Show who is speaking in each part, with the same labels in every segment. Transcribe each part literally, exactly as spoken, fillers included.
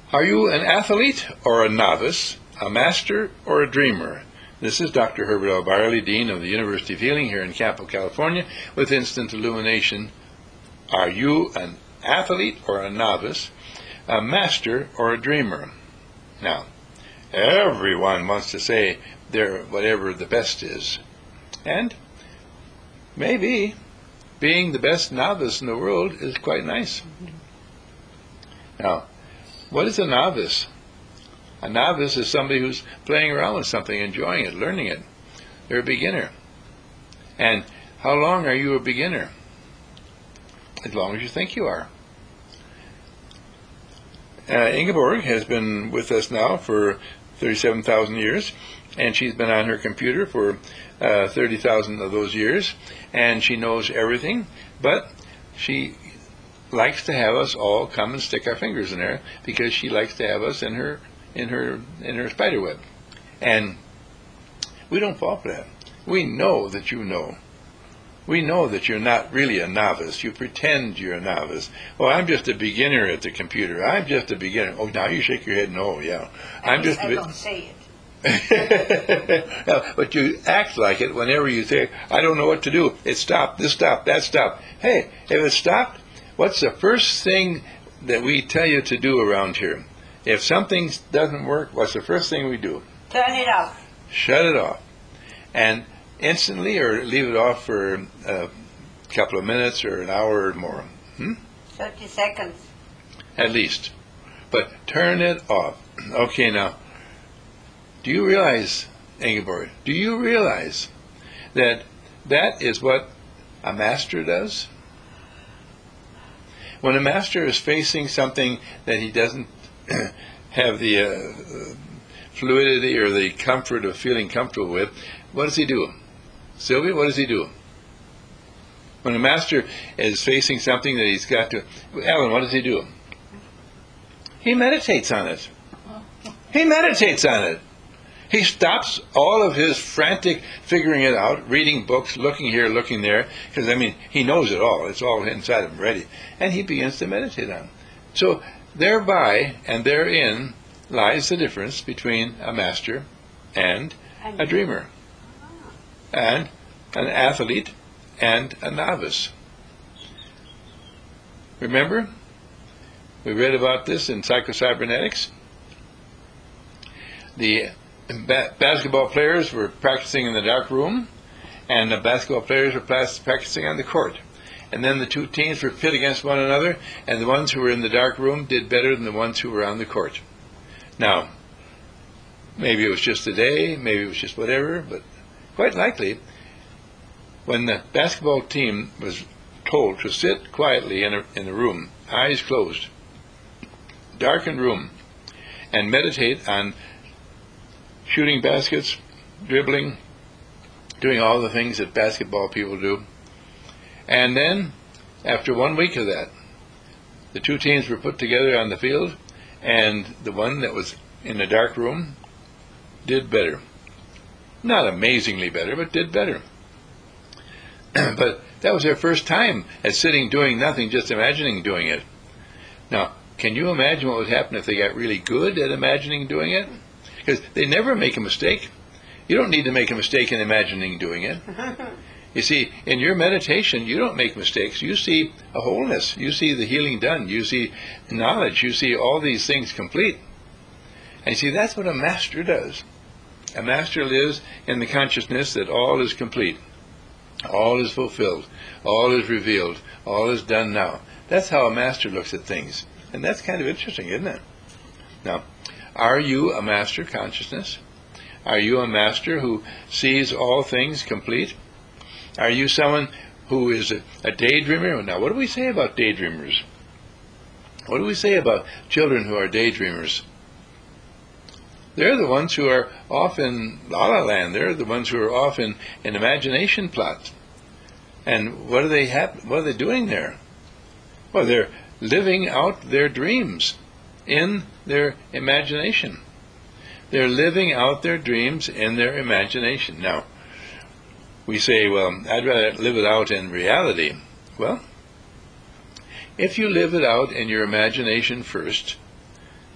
Speaker 1: Are you an athlete or a novice, a master or a dreamer? This is Doctor Herbert L. Byerly, Dean of the University of Healing here in Campo, California, with Instant Illumination. Are you an athlete or a novice, a master or a dreamer? Now, everyone wants to say they're whatever the best is. And maybe being the best novice in the world is quite nice. Now, what is a novice? A novice is somebody who's playing around with something, enjoying it, learning it. They're a beginner. And how long are you a beginner? As long as you think you are. Uh, Ingeborg has been with us now for thirty-seven thousand years, and she's been on her computer for uh, thirty thousand of those years, and she knows everything, but she likes to have us all come and stick our fingers in there because she likes to have us in her in her in her spider web. And we don't fall for that. We know that you know. We know that you're not really a novice. You pretend you're a novice. Oh, I'm just a beginner at the computer. I'm just a beginner. Oh, now you shake your head. No, yeah. I'm just.
Speaker 2: I don't say
Speaker 1: it. No, but you act like it whenever you say, I don't know what to do. It stopped. This stopped. That stopped. Hey, if it stopped, what's the first thing that we tell you to do around here? If something doesn't work, what's the first thing we do?
Speaker 2: Turn it off.
Speaker 1: Shut it off. And instantly, or leave it off for a couple of minutes or an hour or more. Hmm?
Speaker 2: thirty seconds.
Speaker 1: At least. But turn it off. Okay, now, do you realize, Ingeborg, do you realize that that is what a master does? When a master is facing something that he doesn't have the uh, fluidity or the comfort of feeling comfortable with, what does he do? Sylvia, what does he do? When a master is facing something that he's got to... Ellen, what does he do? He meditates on it. He meditates on it. He stops all of his frantic figuring it out, reading books, looking here, looking there, because, I mean, he knows it all. It's all inside of him ready. And he begins to meditate on it. So, thereby and therein lies the difference between a master and a dreamer, and an athlete and a novice. Remember, we read about this in Psycho-Cybernetics. The ba- basketball players were practicing in the dark room, and the basketball players were practicing on the court. And then the two teams were pit against one another, and the ones who were in the dark room did better than the ones who were on the court. Now, maybe it was just a day, maybe it was just whatever, but quite likely, when the basketball team was told to sit quietly in a, in a room, eyes closed, darkened room, and meditate on shooting baskets, dribbling, doing all the things that basketball people do. And then, after one week of that, the two teams were put together on the field, and the one that was in the dark room did better. Not amazingly better, but did better. But that was their first time at sitting doing nothing, just imagining doing it. Now, can you imagine what would happen if they got really good at imagining doing it? Because they never make a mistake. You don't need to make a mistake in imagining doing it. You see, in your meditation, you don't make mistakes. You see a wholeness. You see the healing done. You see knowledge. You see all these things complete. And you see, that's what a master does. A master lives in the consciousness that all is complete. All is fulfilled. All is revealed. All is done now. That's how a master looks at things. And that's kind of interesting, isn't it? Now, are you a master consciousness? Are you a master who sees all things complete? Are you someone who is a, a daydreamer? Now, what do we say about daydreamers? What do we say about children who are daydreamers? They're the ones who are off in La La Land. They're the ones who are off in an imagination plot. And what are they hap- What are they doing there? Well, they're living out their dreams in their imagination. They're living out their dreams in their imagination. Now, we say, well, I'd rather live it out in reality. Well, if you live it out in your imagination first,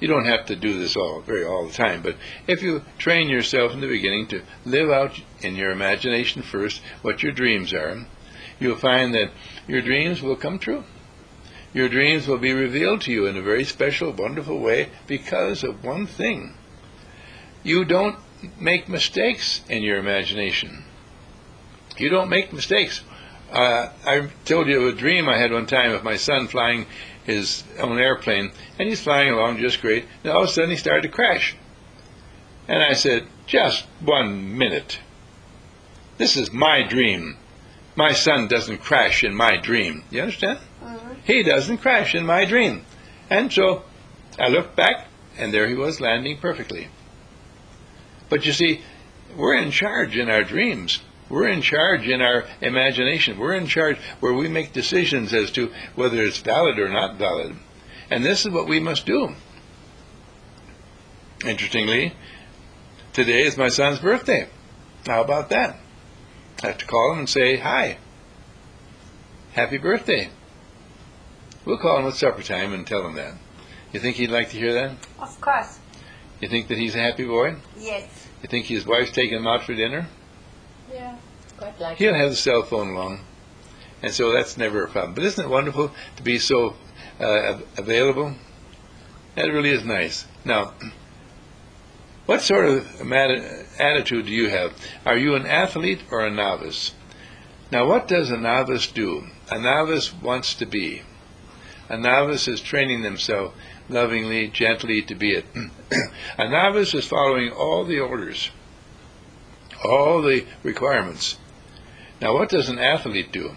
Speaker 1: You don't have to do this all very all the time, but if you train yourself in the beginning to live out in your imagination first what your dreams are, you'll find that your dreams will come true. Your dreams will be revealed to you in a very special, wonderful way because of one thing. You don't make mistakes in your imagination. You don't make mistakes. Uh, I told you of a dream I had one time of my son flying his own airplane, and he's flying along just great, and all of a sudden he started to crash. And I said, just one minute. This is my dream. My son doesn't crash in my dream. You understand?
Speaker 2: Mm-hmm.
Speaker 1: He doesn't crash in my dream. And so I looked back, and there he was landing perfectly. But you see, we're in charge in our dreams. We're in charge in our imagination. We're in charge where we make decisions as to whether it's valid or not valid. And this is what we must do. Interestingly, today is my son's birthday. How about that? I have to call him and say, hi, happy birthday. We'll call him at supper time and tell him that. You think he'd like to hear that?
Speaker 2: Of course.
Speaker 1: You think that he's a happy boy?
Speaker 2: Yes.
Speaker 1: You think his wife's taking him out for dinner?
Speaker 2: Yeah. Quite like
Speaker 1: He'll have the cell phone along. And so that's never a problem. But isn't it wonderful to be so uh, available? That really is nice. Now, what sort of attitude do you have? Are you an athlete or a novice? Now, what does a novice do? A novice wants to be. A novice is training themselves lovingly, gently to be it. A novice is following all the orders, all the requirements. Now, what does an athlete do?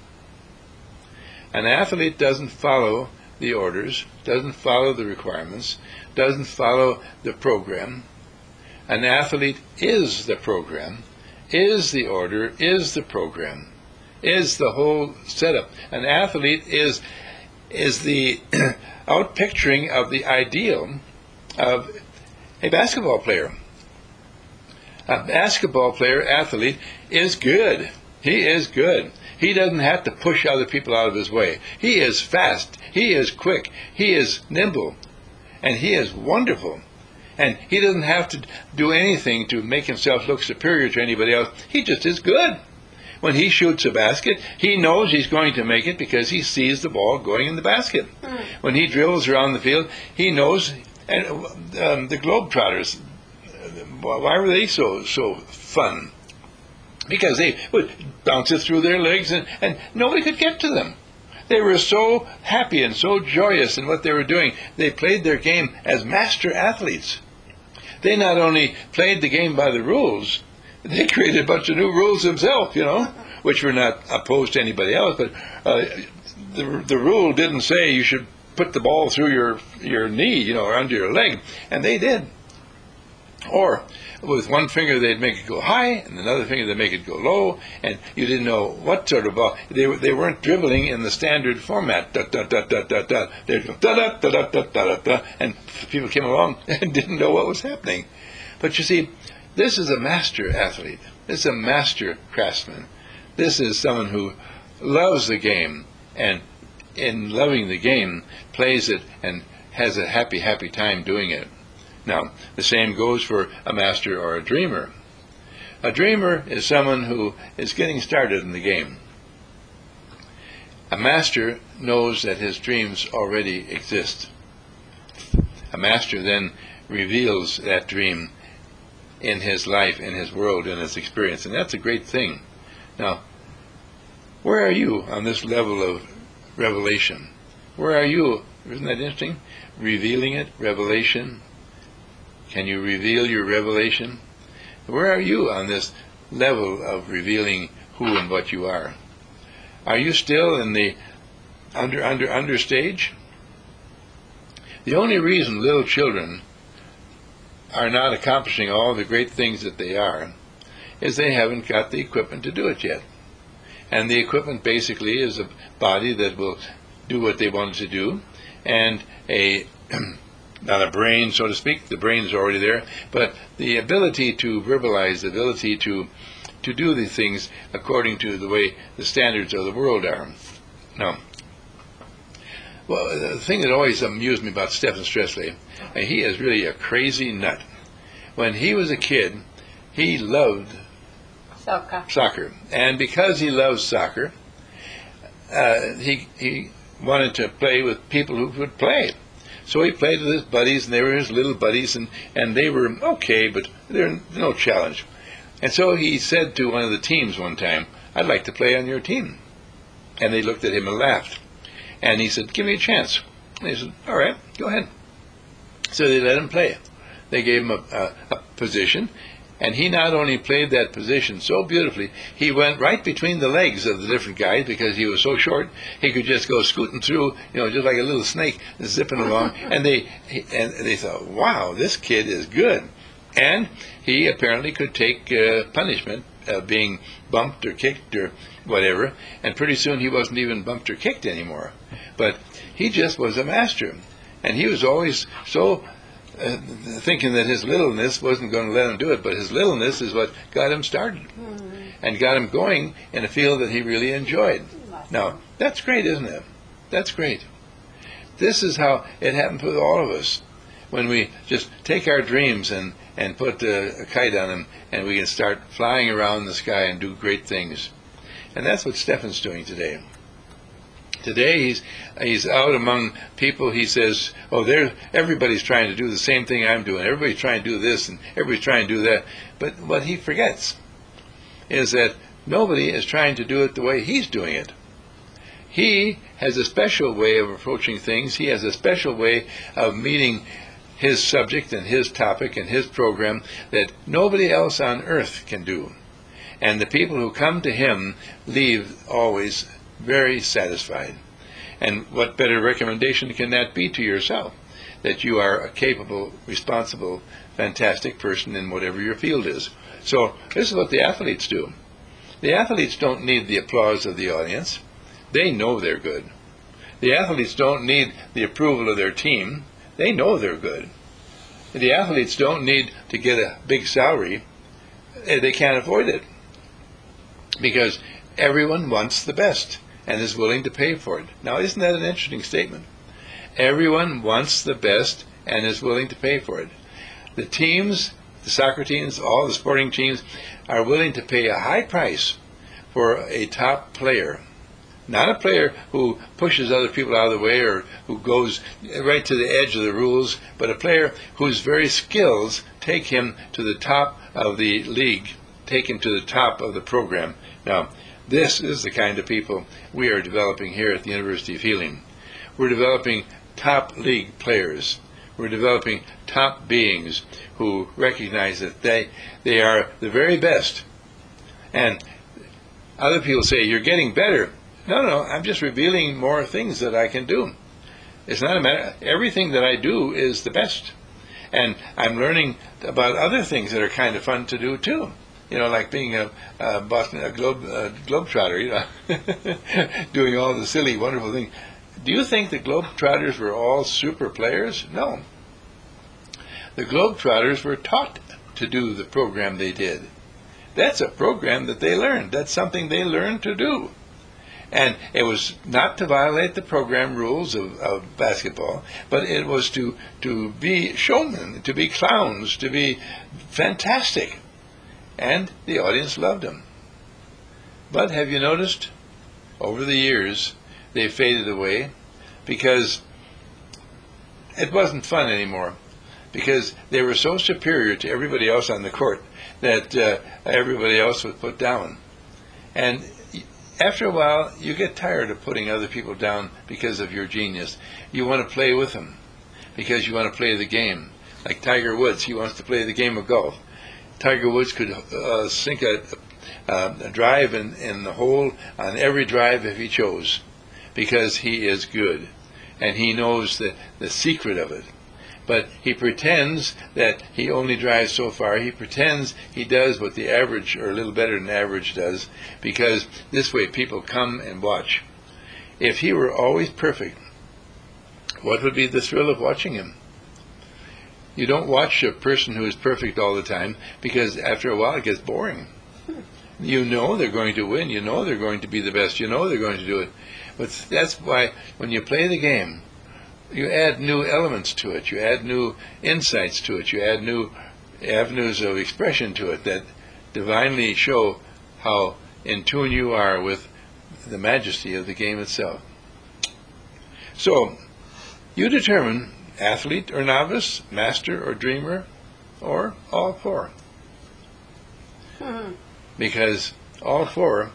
Speaker 1: An athlete doesn't follow the orders, doesn't follow the requirements, doesn't follow the program. An athlete is the program, is the order, is the program, is the whole setup. An athlete is is the outpicturing of the ideal of a basketball player. A basketball player, athlete, is good. He is good. He doesn't have to push other people out of his way. He is fast. He is quick. He is nimble. And he is wonderful. And he doesn't have to do anything to make himself look superior to anybody else. He just is good. When he shoots a basket, he knows he's going to make it because he sees the ball going in the basket. Mm. When he dribbles around the field, he knows. And um, the Globetrotters, why were they so so fun? Because they would bounce it through their legs, and, and nobody could get to them. They were so happy and so joyous in what they were doing. They played their game as master athletes. They not only played the game by the rules, they created a bunch of new rules themselves, you know, which were not opposed to anybody else. But uh, the the rule didn't say you should put the ball through your your knee, you know, or under your leg, and they did. Or with one finger they'd make it go high, and another finger they'd make it go low, and you didn't know what sort of ball. They they weren't dribbling in the standard format. Da da da da da da. They'd go da da da da da da da, and people came along and didn't know what was happening. But you see, this is a master athlete. This is a master craftsman. This is someone who loves the game, and in loving the game, plays it and has a happy, happy time doing it. Now, the same goes for a master or a dreamer. A dreamer is someone who is getting started in the game. A master knows that his dreams already exist. A master then reveals that dream in his life, in his world, in his experience, and that's a great thing. Now, where are you on this level of revelation? Where are you? Isn't that interesting? Revealing it, revelation. Can you reveal your revelation? Where are you on this level of revealing who and what you are? Are you still in the under under under stage? The only reason little children are not accomplishing all the great things that they are is they haven't got the equipment to do it yet. And the equipment basically is a body that will do what they want it to do, and a not a brain, so to speak. The brain is already there, but the ability to verbalize, the ability to to do the things according to the way the standards of the world are. Now, Well, the thing that always amused me about Stephen Stressley, uh, he is really a crazy nut. When he was a kid, he loved
Speaker 2: Soccer.
Speaker 1: soccer, and because he loves soccer, uh, he he wanted to play with people who would play. So he played with his buddies, and they were his little buddies, and, and they were okay, but they're no challenge. And so he said to one of the teams one time, "I'd like to play on your team." And they looked at him and laughed. And he said, "Give me a chance." And he said, "All right, go ahead." So they let him play. They gave him a, a, a position, and he not only played that position so beautifully, he went right between the legs of the different guys because he was so short. He could just go scooting through, you know, just like a little snake zipping along. And they and they thought, "Wow, this kid is good." And he apparently could take uh, punishment of being bumped or kicked or whatever. And pretty soon he wasn't even bumped or kicked anymore. But he just was a master, and he was always so. Uh, thinking that his littleness wasn't going to let him do it, but his littleness is what got him started mm-hmm. and got him going in a field that he really enjoyed. Now, that's great, isn't it? That's great. This is how it happens with all of us. When we just take our dreams and, and put a, a kite on them, and we can start flying around the sky and do great things. And that's what Stephen's doing today. Today he's he's out among people. He says, "Oh, there, everybody's trying to do the same thing I'm doing. Everybody's trying to do this, and everybody's trying to do that." But what he forgets is that nobody is trying to do it the way he's doing it. He has a special way of approaching things. He has a special way of meeting his subject and his topic and his program that nobody else on earth can do. And the people who come to him leave always very satisfied. And what better recommendation can that be to yourself? That you are a capable, responsible, fantastic person in whatever your field is. So this is what the athletes do. The athletes don't need the applause of the audience. They know they're good. The athletes don't need the approval of their team. They know they're good. The athletes don't need to get a big salary. They can't afford it. Because everyone wants the best and is willing to pay for it. Now, isn't that an interesting statement? Everyone wants the best and is willing to pay for it. The teams, the soccer teams, all the sporting teams, are willing to pay a high price for a top player. Not a player who pushes other people out of the way or who goes right to the edge of the rules, but a player whose very skills take him to the top of the league, take him to the top of the program. Now, this is the kind of people we are developing here at the University of Healing. We're developing top league players. We're developing top beings who recognize that they they are the very best. And other people say, "You're getting better." No, no, I'm just revealing more things that I can do. It's not a matter. Everything that I do is the best. And I'm learning about other things that are kind of fun to do too. You know, like being a, a Boston a globe a globetrotter, you know, doing all the silly, wonderful things. Do you think the Globetrotters were all super players? No. The Globetrotters were taught to do the program they did. That's a program that they learned. That's something they learned to do. And it was not to violate the program rules of, of basketball, but it was to, to be showmen, to be clowns, to be fantastic. And the audience loved them. But have you noticed, over the years, they faded away because it wasn't fun anymore, because they were so superior to everybody else on the court that uh, everybody else was put down. And after a while, you get tired of putting other people down because of your genius. You want to play with them because you want to play the game. Like Tiger Woods, he wants to play the game of golf. Tiger Woods could uh, sink a, uh, a drive in, in the hole on every drive if he chose, because he is good, and he knows the, the secret of it. But he pretends that he only drives so far. He pretends he does what the average, or a little better than average, does, because this way people come and watch. If he were always perfect, what would be the thrill of watching him? You don't watch a person who is perfect all the time, because after a while it gets boring. You know they're going to win. You know they're going to be the best. You know they're going to do it. But that's why when you play the game, you add new elements to it. You add new insights to it. You add new avenues of expression to it that divinely show how in tune you are with the majesty of the game itself. So, you determine athlete or novice, master or dreamer, or all four.
Speaker 2: Hmm.
Speaker 1: Because all four,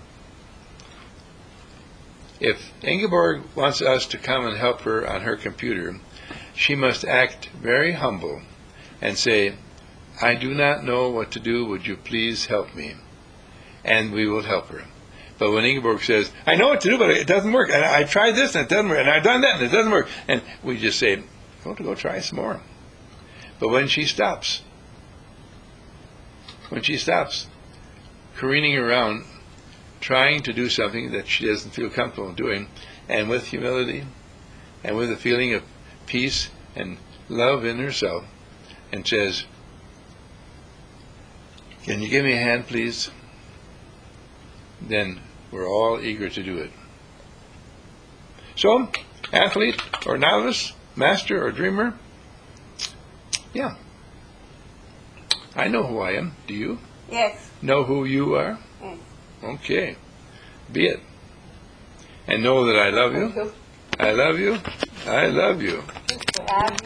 Speaker 1: if Ingeborg wants us to come and help her on her computer, she must act very humble and say, I do not know what to do, would you please help me? And we will help her. But when Ingeborg says, I know what to do, but it doesn't work, and I tried this and it doesn't work, and I've done that and it doesn't work, and we just say, go to go try some more. But when she stops, when she stops careening around, trying to do something that she doesn't feel comfortable doing, and with humility, and with a feeling of peace and love in herself, and says, can you give me a hand, please? Then we're all eager to do it. So, athlete or novice, master or dreamer, yeah. I know who I am. Do you?
Speaker 2: Yes.
Speaker 1: Know who you are?
Speaker 2: Yes.
Speaker 1: Okay. Be it. And know that I love you. I love you. I love you.
Speaker 2: Love